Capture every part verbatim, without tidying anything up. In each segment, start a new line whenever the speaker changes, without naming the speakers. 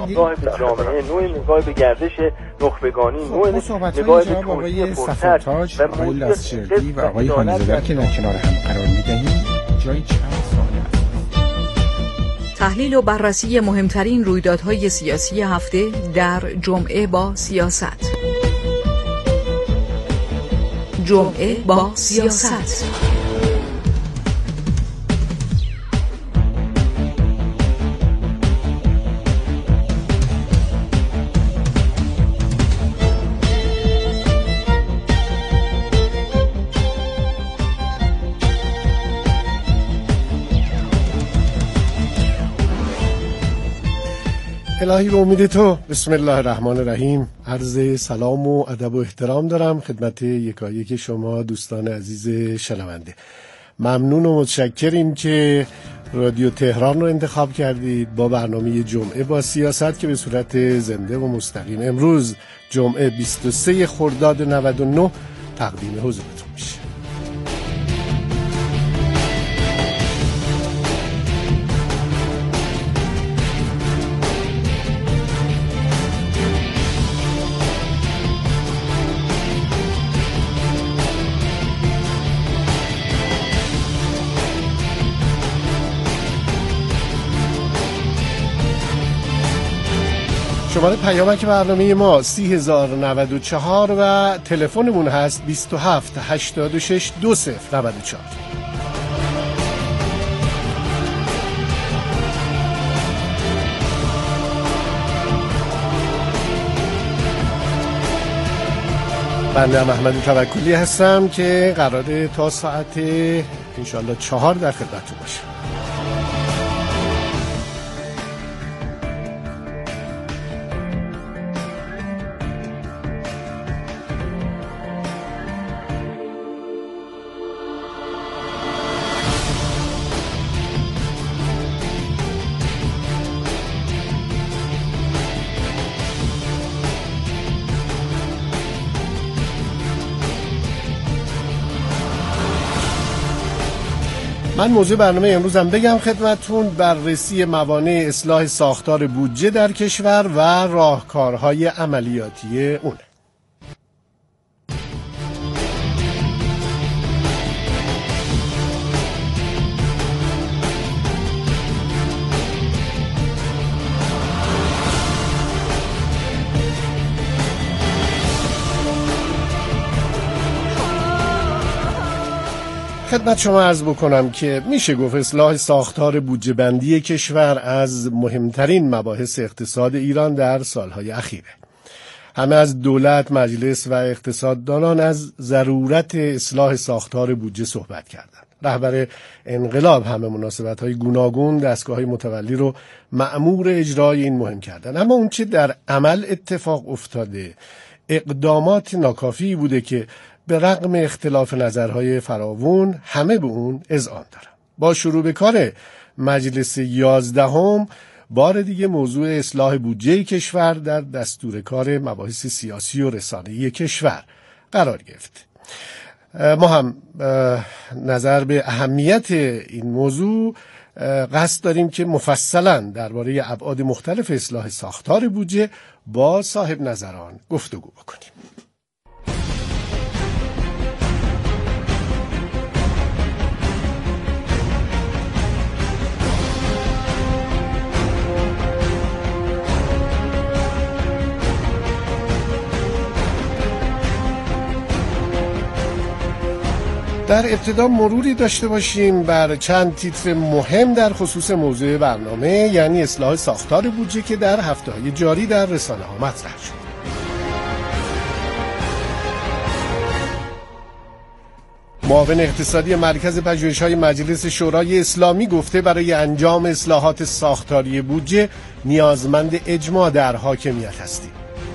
نگاه به جامعه، نوع نگاه به گردش نخبگانی، نوع نگاه به توسعه فرصت و
موضوع لاسچردی و آقای خانزاده که در کنار هم قرار می‌دهیم جای چند سوال است.
تحلیل و بررسی مهمترین رویدادهای سیاسی هفته در جمعه با سیاست. جمعه با سیاست.
الهی به امید تو. بسم الله الرحمن الرحیم. عرض سلام و ادب و احترام دارم خدمت یکایک شما دوستان عزیز شنونده. ممنون و متشکریم که رادیو تهران رو انتخاب کردید با برنامه جمعه با سیاست که به صورت زنده و مستقیم امروز جمعه بیست و سه خرداد نود و نه تقدیم حضورتون میشه. شماره پیامک برنامه ما سی هزار و نود و چهار و تلفنمون هست بیست و هفت هشتاد و شش دو صفر نود و چهار. بنده احمد توکلی هستم که قراره تا ساعت انشالله چهار در خدمتتون باشم. من موضوع برنامه امروزم بگم خدمتون بررسی موانع اصلاح ساختار بودجه در کشور و راهکارهای عملیاتی اون. خدمت شما عرض بکنم که میشه گفت اصلاح ساختار بودجه بندی کشور از مهمترین مباحث اقتصاد ایران در سالهای اخیره. همه از دولت، مجلس و اقتصاددانان از ضرورت اصلاح ساختار بودجه صحبت کردند. رهبر انقلاب همه مناسبت‌های گوناگون دستگاه‌های متولی رو مأمور اجرای این مهم کردند. اما اون چه در عمل اتفاق افتاده اقدامات ناکافی بوده که به رغم اختلاف نظرهای فراوان همه به اون اذعان دارن. با شروع به کار مجلس یازدهم بار دیگه موضوع اصلاح بودجه کشور در دستور کار مباحث سیاسی و رسانه‌ای کشور قرار گرفت. ما هم نظر به اهمیت این موضوع قصد داریم که مفصلاً درباره ابعاد مختلف اصلاح ساختار بودجه با صاحب نظران گفتگو بکنیم. در ابتدا مروری داشته باشیم بر چند تیتر مهم در خصوص موضوع برنامه، یعنی اصلاح ساختار بودجه که در هفته‌های جاری در رسانه ها مطرح شد. معاون اقتصادی مرکز پژوهش‌های مجلس شورای اسلامی گفته برای انجام اصلاحات ساختاری بودجه نیازمند اجماع در حاکمیت هستیم.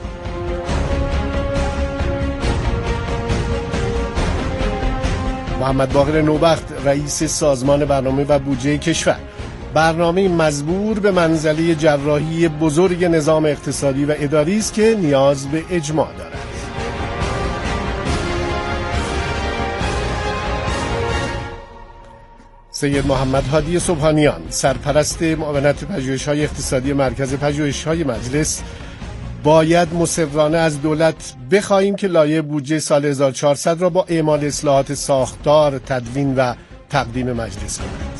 محمد باقر نوبخت رئیس سازمان برنامه و بودجه کشور برنامه مزبور به منزله جراحی بزرگ نظام اقتصادی و اداری است که نیاز به اجماع دارد. سید محمد هادی سبحانیان، سرپرست معاونت پژوهش‌های اقتصادی مرکز پژوهش‌های مجلس: باید مصرانه از دولت بخواهیم که لایحه بودجه سال هزار و چهارصد را با اعمال اصلاحات ساختار تدوین و تقدیم مجلس کند.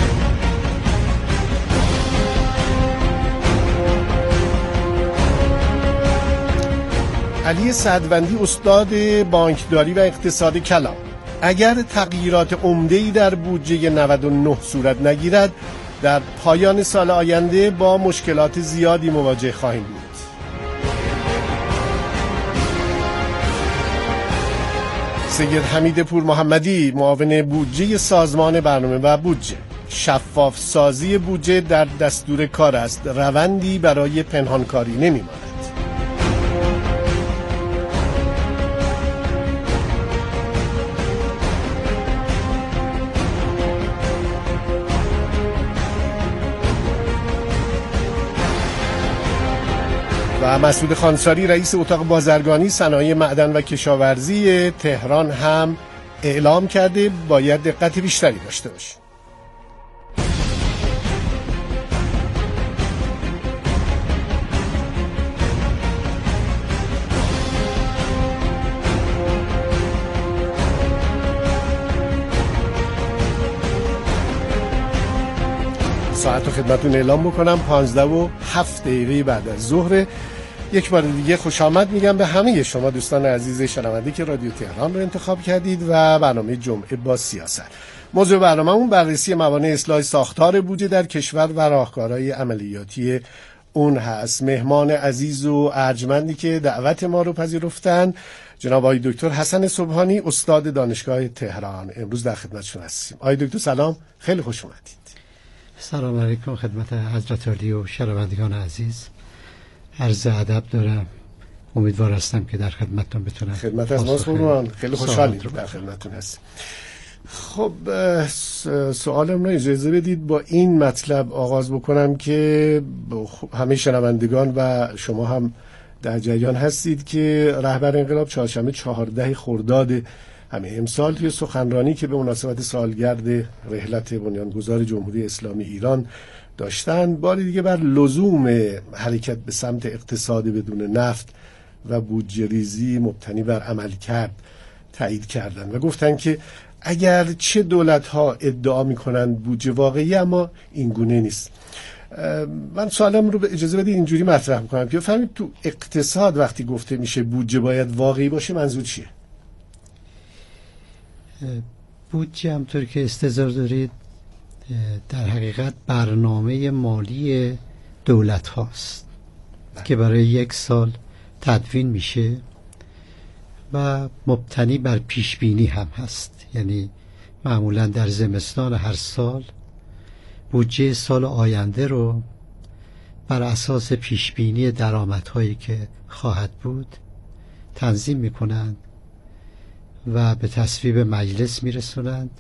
علی سعدوندی، استاد بانکداری و اقتصاد کلان: اگر تغییرات عمده‌ای در بودجه نود و نه صورت نگیرد، در پایان سال آینده با مشکلات زیادی مواجه خواهیم بود. سید حمید پور محمدی، معاون بودجه سازمان برنامه و بودجه: شفاف سازی بودجه در دستور کار است، روندی برای پنهانکاری نمی‌ماند. و مسعود خانساری، رئیس اتاق بازرگانی صنایع معدن و کشاورزی تهران هم اعلام کرده باید دقت بیشتری داشته باشیم. ساعت رو خدمتون اعلام بکنم، پانزده و هفت دقیقه بعد از ظهر. یک بار دیگه خوش آمد میگم به همه شما دوستان عزیز شنونده که رادیو تهران رو انتخاب کردید و برنامه جمعه با سیاست. موضوع برنامه‌مون بررسی موانع اصلاح ساختار بودجه در کشور و راهکارهای عملیاتی اون هست. مهمان عزیز و ارجمندی که دعوت ما رو پذیرفتن جناب آقای دکتر حسن سبحانی، استاد دانشگاه تهران، امروز در خدمتشون هستیم. آقای دکتر سلام، خیلی خوش اومدید.
سلام علیکم خدمت حضرت عالی و شنوندگان عزیز. عرض ادب دارم. امیدوار هستم که در خدمتتون بتونم.
خدمت از ماست قربان. خیلی خوشحالیم در خدمتتون هستیم. خب سوالم رو اجازه بدید با این مطلب آغاز بکنم که همه شنوندگان و شما هم در جریان هستید که رهبر انقلاب چهارشنبه چهاردهم خرداد همین امسال توی سخنرانی که به مناسبت سالگرد رحلت بنیانگذار جمهوری اسلامی ایران داشتن، باری دیگه بر لزوم حرکت به سمت اقتصاد بدون نفت و بودجه ریزی مبتنی بر عملکرد تایید کردن و گفتن که اگر چه دولت‌ها ادعا می‌کنند بودجه واقعی، اما این گونه نیست. من سوالم رو به اجازه بدید اینجوری مطرح می‌کنم که بفهمید تو اقتصاد وقتی گفته میشه بودجه باید واقعی باشه، منظور چیه؟
بودجه همطور که استظهار دارید در حقیقت برنامه مالی دولت هاست که برای یک سال تدوین میشه و مبتنی بر پیش بینی هم هست. یعنی معمولا در زمستان هر سال بودجه سال آینده رو بر اساس پیش بینی درآمدهایی که خواهد بود تنظیم میکنند و به تصویب مجلس میرسونند.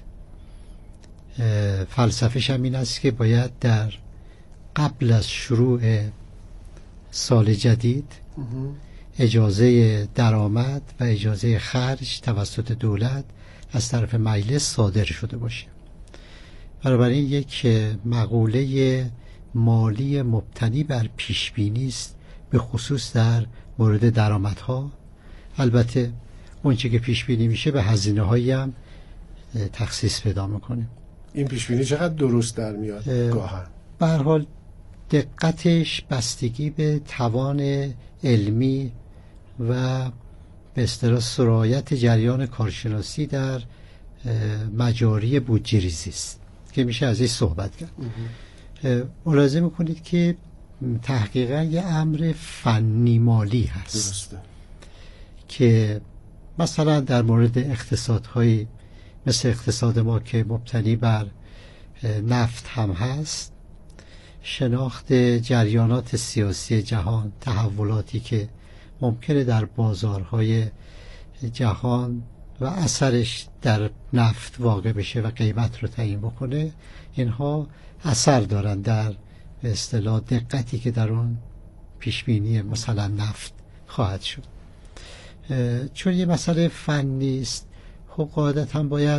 فلسفه‌ش هم این است که باید در قبل از شروع سال جدید اجازه درآمد و اجازه خرج توسط دولت از طرف مجلس صادر شده باشه. بنابراین یک مقوله مالی مبتنی بر پیش بینی است، به خصوص در مورد درآمدها. البته اون چه که پیش بینی میشه به هزینه هایی هم تخصیص پیدا میکنه.
این پیش بینی چقدر درست در میاد گاهن؟
به هر حال دقتش بستگی به توان علمی و به اصطلاح سرایت جریان کارشناسی در مجاری بودجه ریزی است که میشه از این صحبت کرد. ملاحظه میکنید که تحقیقا یه امر فنی مالی هست. درسته. که مثلا در مورد اقتصادهای مثل اقتصاد ما که مبتنی بر نفت هم هست، شناخت جریانات سیاسی جهان، تحولاتی که ممکنه در بازارهای جهان و اثرش در نفت واقع بشه و قیمت رو تعیین بکنه، اینها اثر دارن در به اصطلاح دقتی که در اون پیشبینی مثلا نفت خواهد شد. چون یه مسئله فنی است، خب قاعدتا باید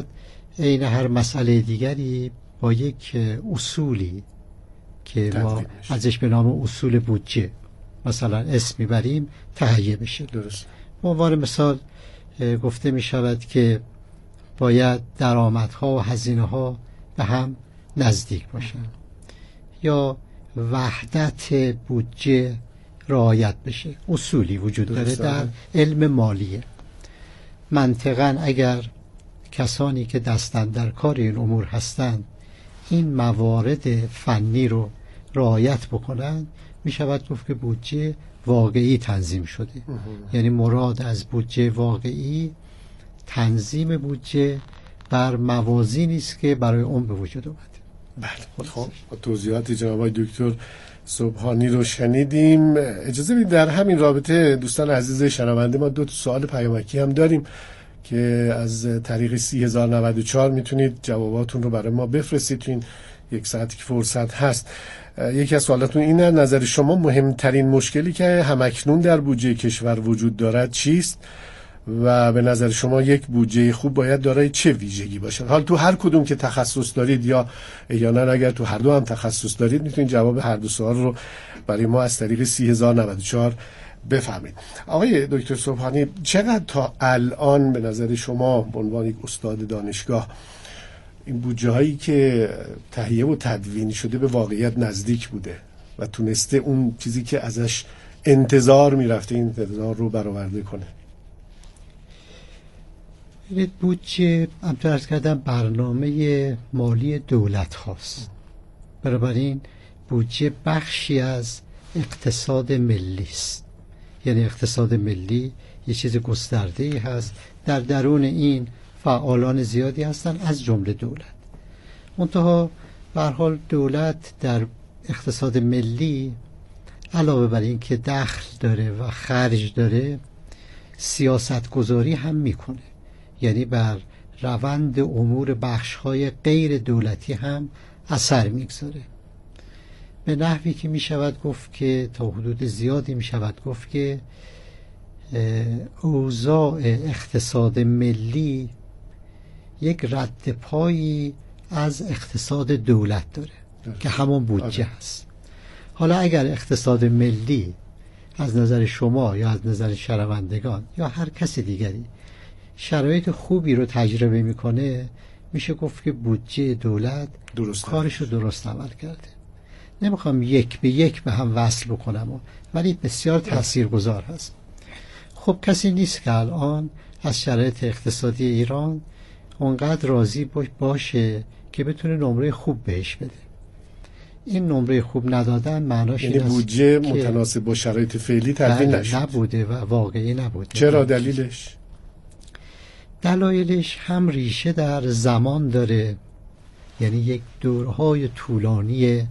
عین هر مسئله دیگری با یک اصولی که ما ازش به نام اصول بودجه مثلا اسم میبریم تهیه بشه.
درست.
به عنوان مثال گفته می شود که باید درآمدها و هزینه‌ها به هم نزدیک باشن یا وحدت بودجه رعایت بشه. اصولی وجود داره در علم مالیه. منطقاً اگر کسانی که دستن در کار این امور هستند این موارد فنی رو رعایت بکنند می شود گفت که بودجه واقعی تنظیم شده. یعنی مراد از بودجه واقعی تنظیم بودجه بر موازینی است که برای اون به وجود اومده.
بله. خب توضیحات جناب آقای دکتر سبحانی رو شنیدیم. اجازه بدید در همین رابطه دوستان عزیز شنونده ما دو تا سوال پیامکی هم داریم که از طریق سی هزار و نود و چهار میتونید جواباتون رو برای ما بفرستید تو این یک ساعتی که فرصت هست. یکی از سوالاتون اینه: نظر شما مهمترین مشکلی که همکنون در بودجه کشور وجود دارد چیست و به نظر شما یک بودجه خوب باید دارای چه ویژگی باشد؟ حال تو هر کدوم که تخصص دارید یا احیانا اگر تو هر دو هم تخصص دارید میتونید جواب هر دو سوال رو برای ما از طریق سی هزار و نود و چهار بفهمید. آقای دکتر سبحانی، چقدر تا الان به نظر شما به عنوان یک استاد دانشگاه این بودجه هایی که تهیه و تدوین شده به واقعیت نزدیک بوده و تونسته اون چیزی که ازش انتظار میرفته این انتظار رو برآورده کنه؟
بودجه همطور عرض کردم برنامه مالی دولت هاست. بنابراین بودجه بخشی از اقتصاد ملی است. یعنی اقتصاد ملی یه چیز گسترده‌ای هست، در درون این فعالان زیادی هستن از جمله دولت. منتها به هر حال دولت در اقتصاد ملی علاوه بر این که دخل داره و خرج داره سیاست گذاری هم میکنه. یعنی بر روند امور بخش‌های غیر دولتی هم اثر میگذاره، به نحوی که میشود گفت که تا حدود زیادی میشود گفت که اوضاع اقتصاد ملی یک رد پایی از اقتصاد دولت داره که همون بودجه هست. حالا اگر اقتصاد ملی از نظر شما یا از نظر شنوندگان یا هر کس دیگری شرایط خوبی رو تجربه میکنه، میشه گفت که بودجه دولت
درست
کارش رو درست عمل کرده. نمیخوام یک به یک به هم وصل بکنم ولی بسیار تاثیرگذار هست. خب کسی نیست که الان از شرایط اقتصادی ایران اونقدر راضی باشه که بتونه نمره خوب بهش بده. این نمره خوب ندادن معناش
یعنی بودجه متناسب با شرایط فعلی تدوین نشد،
نبوده و واقعی نبوده.
چرا؟ دلیلش؟
دلایلش هم ریشه در زمان داره. یعنی یک دورهای طولانی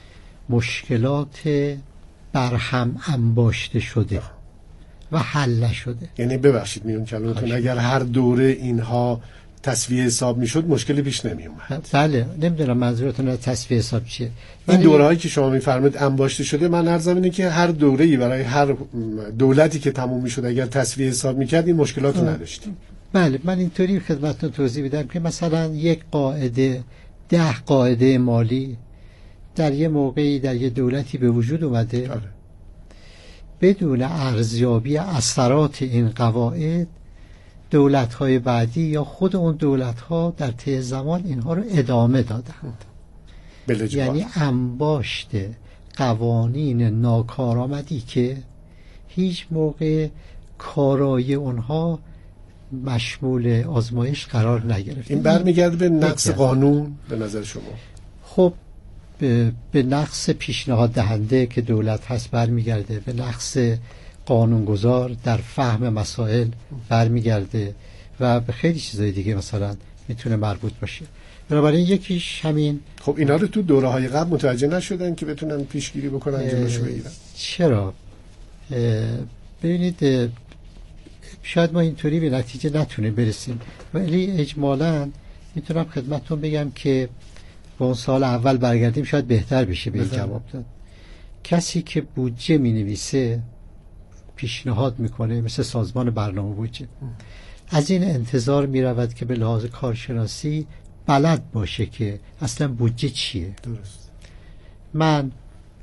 مشکلات برهم انباشته شده و حل نشده.
یعنی ببخشید میون کلمتون، اگر هر دوره اینها تصفیه حساب میشد مشکلی پیش نمی اومد.
بله، نمیدونم منظورتون از تصفیه حساب چیه.
این دوره‌هایی که شما میفرمایید انباشته شده، من عرضم اینه که هر دوره‌ای برای هر دولتی که تموم میشد اگر تصفیه حساب میکرد این مشکلات رو نداشتیم.
بله، من اینطوری خدمتتون توضیح بدم که مثلا یک قاعده ده قاعده مالی در یه موقعی در یه دولتی به وجود اومده، آره. بدون ارزیابی اثرات این قواعد دولت‌های بعدی یا خود اون دولت‌ها در طی زمان اینها رو ادامه دادند. یعنی انباشت قوانین ناکارآمدی که هیچ موقع کارایی اونها مشمول آزمایش قرار نگرفت.
این برمیگرده به نقص قانون به نظر شما؟
خب به, به نقص پیشنهاد دهنده که دولت هست برمیگرده، به نقص قانونگذار در فهم مسائل برمیگرده و به خیلی چیزای دیگه مثلا میتونه مربوط باشه. بنابراین یکیش همین.
خب اینا رو تو دوره های قبل متوجه نشدن که بتونن پیشگیری بکنن، جلوشو بگیرن؟
چرا؟ ببینید شاید ما اینطوری به نتیجه نتونیم برسیم، ولی اجمالاً میتونم خدمتتون بگم که با اون سال اول برگردیم شاید بهتر بشه به این جواب داد. کسی که بودجه می نویسه، پیشنهاد میکنه، مثل سازمان برنامه بودجه، از این انتظار می رود که به لحاظ کارشناسی بلد باشه که اصلا بودجه چیه.
درست.
من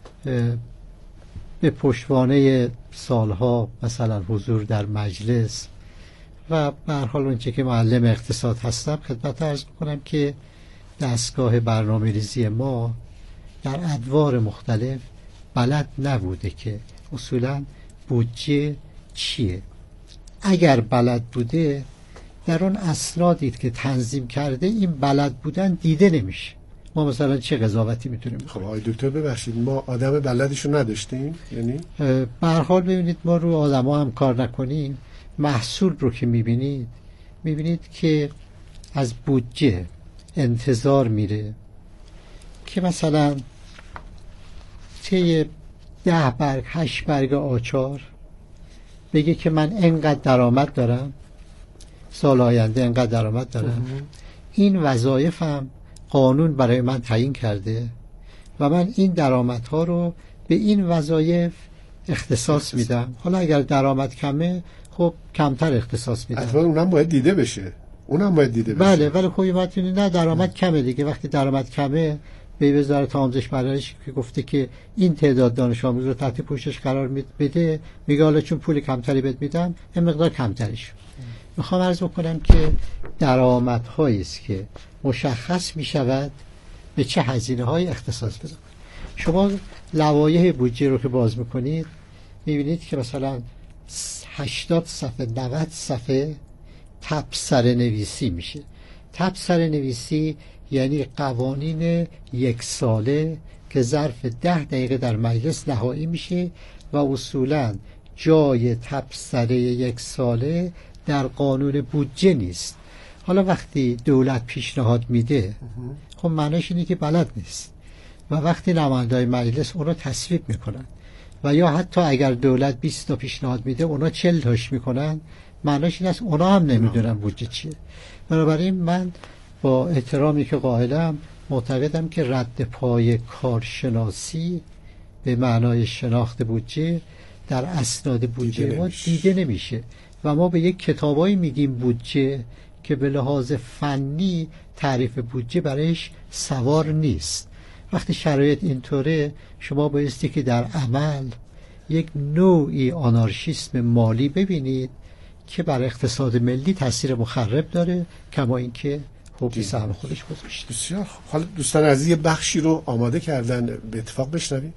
به پشتوانه سالها مثلا حضور در مجلس و به هر حال اونچه که معلم اقتصاد هستم خدمت عرض می‌کنم که دستگاه برنامه‌ریزی ما در ادوار مختلف بلد نبوده که اصولا بودجه چیه. اگر بلد بوده در اون اسنادی که تنظیم کرده این بلد بودن دیده نمیشه. ما مثلا چه قضاوتی میتونیم
خب آقای دکتر ببخشید ما آدم بلدشو نداشتیم؟ یعنی
به هر حال ببینید ما رو آدما هم کار نکنیم، محصول رو که میبینید میبینید که از بودجه انتظار میره که مثلا طی ده برگ هشت برگ آچار بگه که من انقدر درآمد دارم، سال آینده انقدر درآمد دارم، این وظایفم قانون برای من تعیین کرده و من این درآمدها رو به این وظایف اختصاص میدم. حالا اگر درآمد کمه خب کمتر اختصاص میدم.
حتما اونم باید دیده بشه. اونم باید دیده بشه.
بله ولی خب وقتی نه درآمد کمه دیگه، وقتی درآمد کمه به وزارت آموزش پرورش که گفته که این تعداد دانش آموز رو تحت پوشش قرار بده، میگه حالا چون پول کمتری بهت میدم این مقدار کمتریش. میخوام عرض بکنم که درآمدهایی است که مشخص میشود به چه هزینه‌های اختصاص بدم. شما لوایح بودجه رو که باز میکنید میبینید که مثلا هشتاد صفحه نود صفحه تبصره نویسی میشه. تبصره نویسی یعنی قوانین یک ساله که ظرف ده دقیقه در مجلس نهایی میشه و اصولا جای تبصره یک ساله در قانون بودجه نیست. حالا وقتی دولت پیشنهاد میده خب معنیش اینه که بلد نیست و وقتی نماینده‌های مجلس اونا تصویب میکنن و یا حتی اگر دولت بیست تا پیشنهاد میده اونا چهل تاش میکنن، معنیش این است اونا هم نمیدونن بودجه چیه. بنابراین من با احترامی که قائلم معتقدم که رد پای کارشناسی به معنای شناخت بودجه در اسناد بودجه ما دیده نمیشه و ما به یک کتابایی میگیم بودجه که به لحاظ فنی تعریف بودجه برایش سوار نیست. وقتی شرایط اینطوره شما بایستی که در عمل یک نوعی آنارشیسم مالی ببینید که بر اقتصاد ملی تاثیر مخرب داره، کما اینکه خوبی سهم خودش گذاشته.
بسیار خوب. حالا دوستان عزیز یه بخشی رو آماده کردن به اتفاق بشنوید.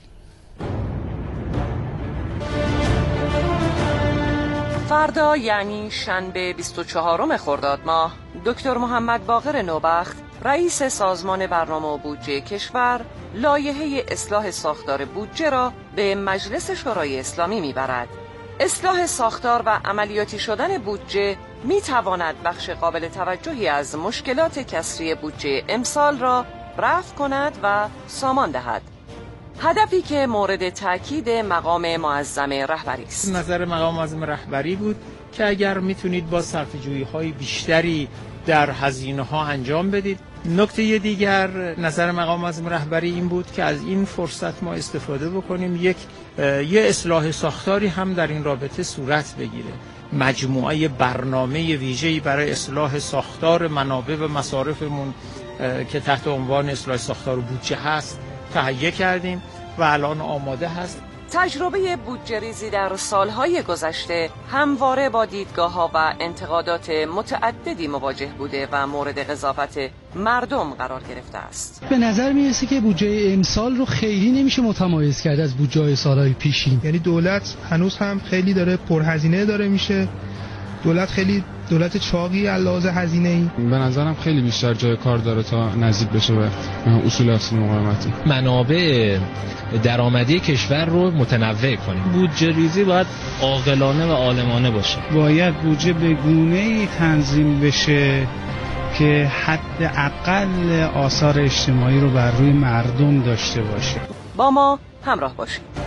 فردا یعنی شنبه بیست و چهارم خرداد ماه دکتر محمد باقر نوبخت رئیس سازمان برنامه و بودجه کشور لایحه اصلاح ساختار بودجه را به مجلس شورای اسلامی میبرد. اصلاح ساختار و عملیاتی شدن بودجه می تواند بخش قابل توجهی از مشکلات کسری بودجه امسال را رفع کند و سامان دهد. هدفی که مورد تاکید مقام معظم رهبری است.
نظر مقام معظم رهبری بود که اگر میتونید با صرفه‌جویی‌های بیشتری در هزینه‌ها انجام بدید. نکته دیگر نظر مقام معظم رهبری این بود که از این فرصت ما استفاده بکنیم یک یه اصلاح ساختاری هم در این رابطه صورت بگیره. مجموعه برنامه ویژه‌ای برای اصلاح ساختار منابع و مصارفمون که تحت عنوان اصلاح ساختار بودجه هست تهیه کردیم و الان آماده هست.
تجربه بودجه ریزی در سالهای گذشته همواره با دیدگاه‌ها و انتقادات متعددی مواجه بوده و مورد قضاوت مردم قرار گرفته است.
به نظر میرسه که بودجه امسال رو خیلی نمیشه متمایز کرد از بودجه سالهای پیشین.
یعنی دولت هنوز هم خیلی داره پرهزینه داره میشه. دولت خیلی دولت چاقی علاوه هزینه‌ای.
به نظرم خیلی بیشتر جای کار داره تا نزدیک بشه به اصول اصل مقاومتی.
منابع درآمدی کشور رو متنوع کنیم. بودجه ریزی باید عاقلانه و عالمانه باشه.
باید بودجه به گونه‌ای تنظیم بشه که حداقل آثار اجتماعی رو بر روی مردم داشته باشه.
با ما همراه باشید.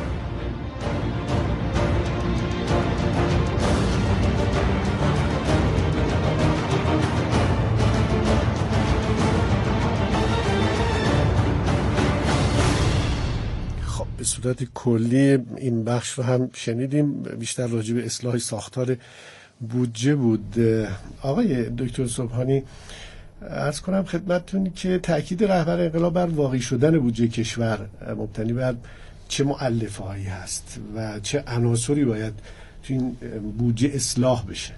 به صورت کلی این بخش رو هم شنیدیم، بیشتر راجع به اصلاح ساختار بودجه بود. آقای دکتر سبحانی، عرض کنم خدمتتون که تأکید رهبر انقلاب بر واقعی شدن بودجه کشور مبتنی بر چه مؤلفه‌هایی هست و چه عناصری باید تو این بودجه اصلاح بشه؟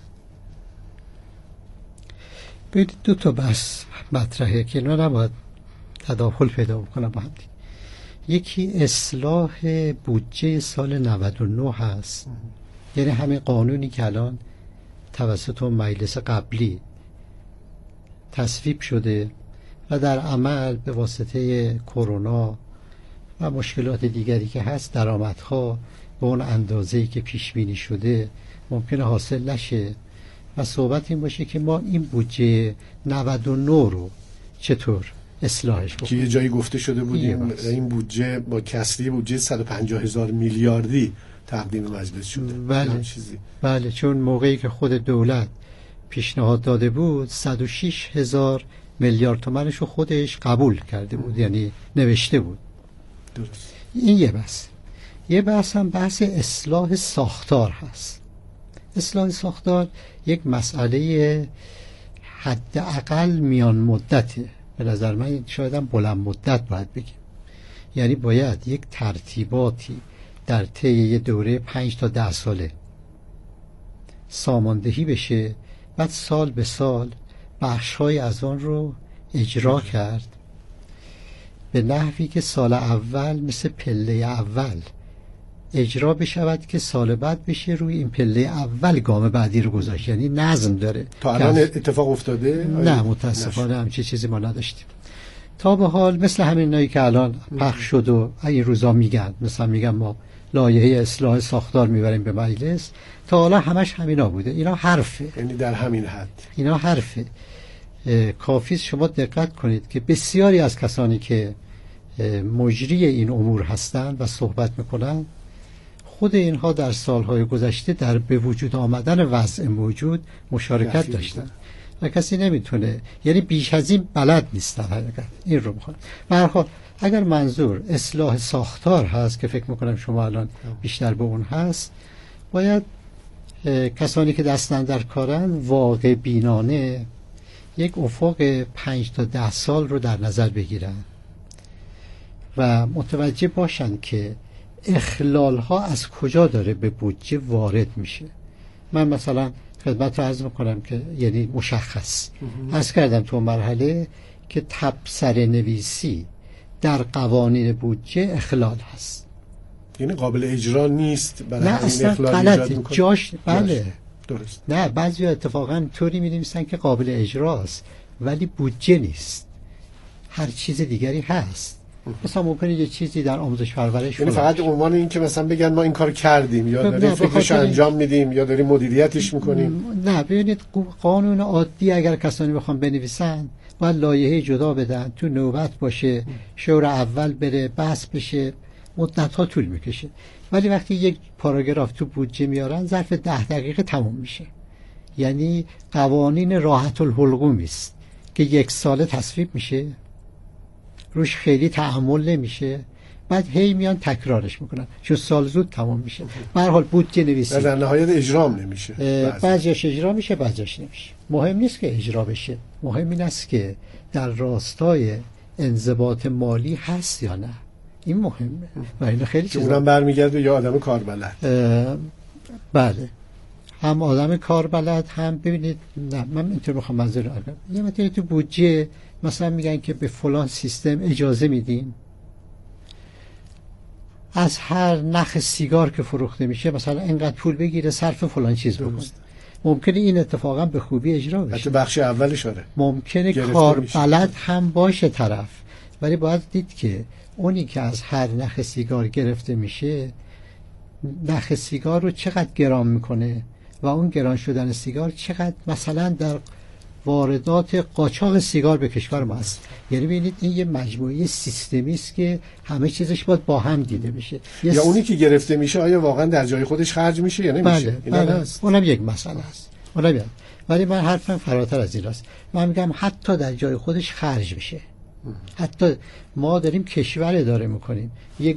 ببینید دو تا بحث مطرحه که اینا نباید تداخل پیدا بکنه با هم. یکی اصلاح بودجه سال نود و نه هست، یعنی همین قانونی که الان توسط مجلس قبلی تصویب شده و در عمل به واسطه کرونا و مشکلات دیگری که هست درآمدها به اون اندازه‌ای که پیش بینی شده ممکنه حاصل نشه و صحبت این باشه که ما این بودجه نود و نه رو چطور اصلاحش بکنیم.
که یه جایی گفته شده بود این, این بودجه با کسری بودجه صد و پنجاه هزار میلیاردی تقدیم مجلس شده.
بله چیزی. بله چون موقعی که خود دولت پیشنهاد داده بود صد و شش هزار میلیارد تومنش رو خودش قبول کرده بود، یعنی نوشته بود.
درست.
این یه بحث. یه بحث هم بحث اصلاح ساختار هست. اصلاح ساختار یک مسئله حداقل میان مدته، به نظر من شاید هم بلند مدت باید بگیم. یعنی باید یک ترتیباتی در طی یه دوره پنج تا ده ساله ساماندهی بشه، بعد سال به سال بخش‌های از آن رو اجرا کرد به نحوی که سال اول مثل پله اول اجرا بشود که سال بعد بشه روی این پله اول گام بعدی رو گذاشت، یعنی نظم داره.
تا الان اتفاق افتاده؟
نه متاسفانه همچین چیزی ما نداشتیم تا به حال. مثل همین نایی که الان پخش شد و این روزا میگن، مثلا میگن ما لایحه اصلاح ساختار میبریم به مجلس، تا حالا همش همینا بوده. اینا حرفه،
یعنی در همین حد
اینا حرفه. کافیست شما دقت کنید که بسیاری از کسانی که مجری این امور هستند و صحبت میکنن، خود اینها در سالهای گذشته در به وجود آمدن وضع موجود مشارکت داشتن و کسی نمیتونه، یعنی بیش از این بلد نیستن حقیقت این رو میخوان. به هر حال اگر منظور اصلاح ساختار هست که فکر میکنم شما الان بیشتر به اون هست، باید کسانی که دستن در کارن واقع بینانه یک افق پنج تا ده سال رو در نظر بگیرن و متوجه باشن که اخلال ها از کجا داره به بودجه وارد میشه. من مثلا خدمت رو عرض میکنم که یعنی مشخص عرض کردم تو مرحله که تبصره نویسی در قوانین بودجه اخلال هست،
یعنی قابل اجرا نیست، برای
نه اصلا غلطه جاش. بله
درست.
نه بعضی اتفاقا طوری می‌نویسن که قابل اجراست ولی بودجه نیست، هر چیز دیگری هست. مثلا ممکنه یه چیزی در آموزش پرورش،
یعنی فقط عنوان این که مثلا بگن ما این کار کردیم یا داریم فکرش انجام میدیم یا داریم مدیریتش میکنیم.
نه ببینید قانون عادی اگر کسانی بخوام بنویسن باید لایحه جدا بدن، تو نوبت باشه، شور اول بره، بحث بشه، مدت ها طول میکشه. ولی وقتی یک پاراگراف تو بودجه میارن ظرف ده دقیقه تموم میشه. یعنی قوانین راحت الحلقومی است که یک ساله تصویب میشه، روش خیلی تحمل نمیشه، بعد هی میان تکرارش میکنن چون سال زود تمام میشه. به هر حال بودجه نویسی
در نهایت اجرام نمیشه،
بعضیش اجرا میشه بعضیش نمیشه. مهم نیست که اجرا بشه، مهم این است که در راستای انضباط مالی هست یا نه. این مهمه و این خیلی چیزا
اونم برمیگرده یا آدم کاربلد.
بله هم آدم کاربلد هم ببینید. نه من اینطور میخوام منظور رو بگم. یه مثلا تو بودجه مثلا میگن که به فلان سیستم اجازه میدیم از هر نخ سیگار که فروخته میشه مثلا اینقدر پول بگیره صرف فلان چیز بکنه. ممکنه این اتفاقا به خوبی اجرا بشه،
حتی بخش اولش آره
ممکنه کاربلد هم باشه طرف، ولی باید دید که اونی که از هر نخ سیگار گرفته میشه نخ سیگار رو چقدر گران میکنه و اون گران شدن سیگار چقدر مثلا در واردات قاچاق سیگار به کشور ما است. یعنی ببینید این یه مجموعه سیستمی است که همه چیزش باید با هم دیده بشه.
یا اونی که گرفته میشه آیا واقعا در جای خودش خرج میشه یا نمیشه؟
بله بله اونم یک مسئله است. اونم یک. ولی من حرفم فراتر از این است. من میگم حتی در جای خودش خرج بشه. حتی ما داریم کشور اداره میکنیم، یک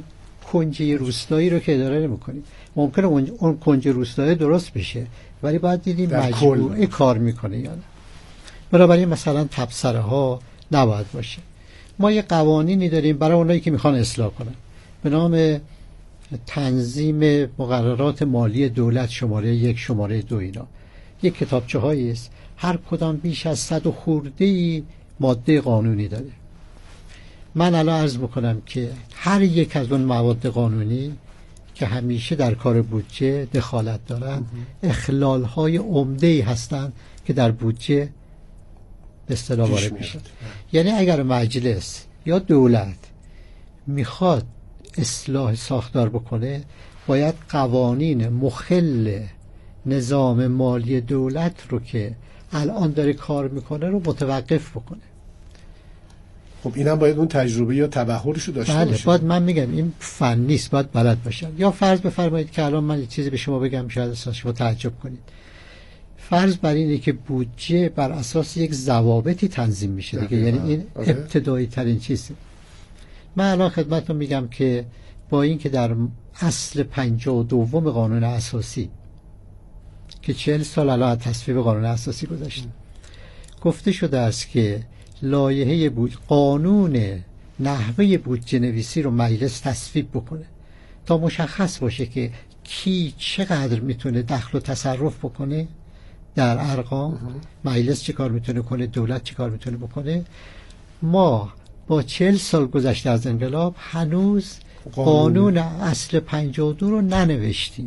کنجی روستایی رو که اداره نمی‌کنیم. ممکنه اون اون کنج روستایی درست بشه ولی باید دیدیم مجموعه کار میکنه یا نه. بنابراین مثلا تبصره ها نباید باشه. ما یه قوانینی داریم برای اونایی که میخوان اصلاح کنن به نام تنظیم مقررات مالی دولت شماره یک شماره دو. اینا یک کتابچه هایی است، هر کدام بیش از صد و خورده ماده قانونی داره. من الان عرض میکنم که هر یک از اون مواد قانونی که همیشه در کار بودجه دخالت دارن اخلال های عمده‌ای هستن که در بودجه به اصطلاح وارد میشن. یعنی اگر مجلس یا دولت میخواد اصلاح ساختار بکنه باید قوانین مخل نظام مالی دولت رو که الان داره کار میکنه رو متوقف بکنه.
خب اینم باید اون تجربه یا تبحرشو داشته
بله
باشه.
باید من میگم این فن نیست، باید بلد باشن. یا فرض بفرمایید که الان من یه چیزی به شما بگم شاید اصلا شما تعجب کنید. فرض بر اینه که بودجه بر اساس یک ضوابطی تنظیم میشه دیگه، یعنی این ابتدایی ترین چیزه. من الان خدمتتون میگم که با این که در اصل پنجاه و دوم قانون اساسی که چهل سال الان تصویب قانون اساسی گذشته گفته شده است که لایحه بود قانون نحوه بودجه نویسی رو مجلس تصویب بکنه تا مشخص باشه که کی چقدر میتونه دخل و تصرف بکنه در ارقام، مجلس چه کار میتونه کنه، دولت چه کار میتونه بکنه. ما با چهل سال گذشته از انقلاب هنوز قانون اصل پنجاه و دو رو ننوشتیم.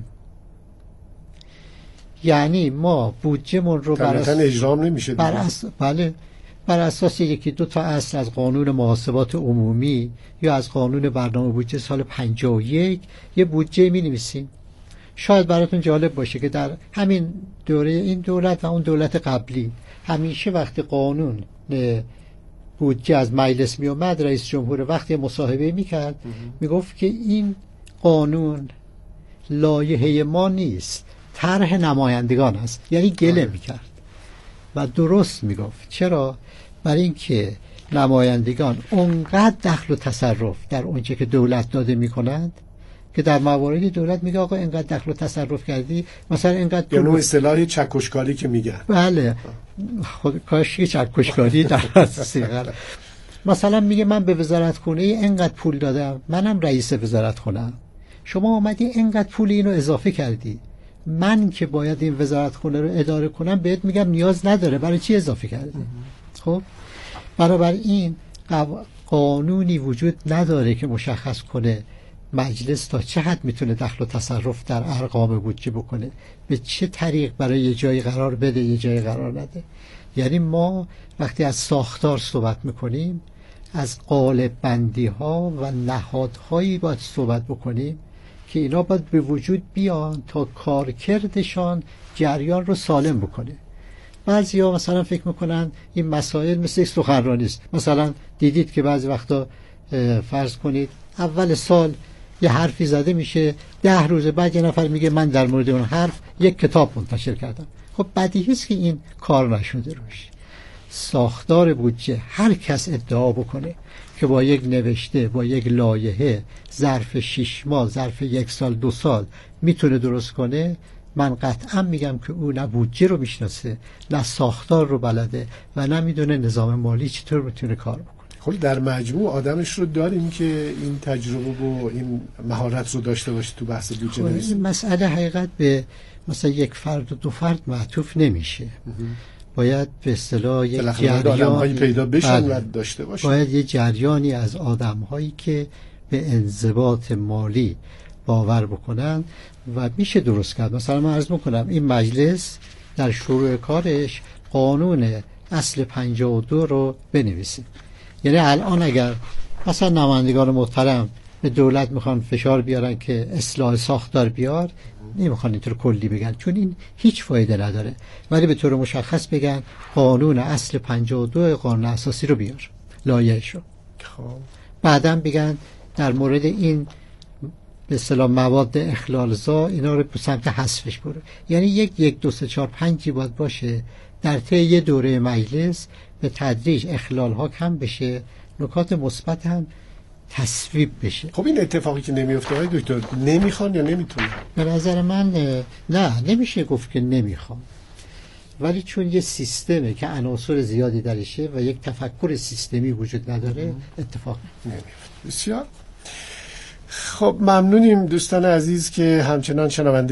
یعنی ما بودجه من رو بر
اساس اجرام نمیشه
بر اس... بله بر اساس یکی دو تا اصل از قانون محاسبات عمومی یا از قانون برنامه بودجه سال پنجاه و یک یه بودجه می نویسیم. شاید براتون جالب باشه که در همین دوره این دولت و اون دولت قبلی همیشه وقتی قانون بودجه از مجلس می اومد رئیس جمهور وقتی مصاحبه می کرد می گفت که این قانون لایحه ما نیست، طرح نمایندگان است. یعنی گله می کرد و درست می گفت. چرا؟ برای اینکه نمایندگان اونقدر دخل و تصرف در اونچه که دولت داده می کنند که در مواردی دولت میگه آقا اینقدر دخل و تصرف کردی، مثلا اینقدر
یا نوع اصطلاح چکشکاری که میگن.
بله خود کاش که چکشکاری در اساسی مثلا میگه من به وزارت خونه اینقدر پول دادم، منم رئیس وزارت خونه‌ام، شما اومدی اینقدر پول اینو اضافه کردی، من که باید این وزارت خونه رو اداره کنم بهت میگم نیاز نداره، برای چی اضافه کردی؟ خب بنابراین قانونی وجود نداره که مشخص کنه مجلس تا چه حد میتونه دخل و تصرف در ارقام بودجه بکنه، به چه طریق برای یه جایی قرار بده یه جایی قرار نده. یعنی ما وقتی از ساختار صحبت میکنیم از قالب بندی ها و نهادهایی باید صحبت بکنیم که اینا باید به وجود بیان تا کارکردشان جریان رو سالم بکنه. بعضی ها مثلا فکر میکنن این مسائل مثل یک سخنرانی است. مثلا دیدید که بعضی وقتا فرض کنید اول سال یه حرفی زده میشه، ده روز بعد یه نفر میگه من در مورد اون حرف یک کتاب منتشر کردم. خب بدیهی است که این کار نشده روش. ساختار بودجه هر کس ادعا بکنه که با یک نوشته با یک لایحه ظرف شش ماه ظرف یک سال دو سال میتونه درست کنه، من قطعا میگم که او نه بودجه رو میشناسه نه ساختار رو بلده و نه میدونه نظام مالی چطور میتونه کار بکنه.
خب در مجموع آدمش رو داریم که این تجربه و این مهارت رو داشته باشه تو بحث بودجه نویسی.
این مسئله حقیقت به مثلا یک فرد و دو فرد معطوف نمیشه. باید به اصطلاح یک جریانی
پیدا بشن و داشته باشه.
باید یه جریانی از آدم‌هایی که به انضباط مالی باور بکنن و میشه درست کرد. مثلا من عرض میکنم این مجلس در شروع کارش قانون اصل پنجاه و دو رو بنویسه. یعنی الان اگر مثلا نمایندگان محترم به دولت میخوان فشار بیارن که اصلاح ساختار بیار، نمیخوان اینطور کلی بگن چون این هیچ فایده نداره، ولی به طور مشخص بگن قانون اصل پنجاه و دو قانون اساسی رو بیار لایحه‌شو.
خب
بعدم بگن در مورد این به اصطلاح مواد اخلالزا اینا رو به سمت حذفش برو. یعنی یک یک دو سه چهار پنجی باید باشه در طی یه دوره مجلس به تدریج اخلال ها کم بشه، نکات مثبت هم تصویب بشه.
خب این اتفاقی که نمیفته های دکتر، نمیخوان یا نمیتونن؟
به نظر من نه، نمیشه گفت که نمیخوان، ولی چون یه سیستمه که عناصر زیادی درشه و یک تفکر سیستمی وجود نداره اتفاق
نمیفته. بسیار خب، ممنونیم دوستان عزیز که همچنان شنونده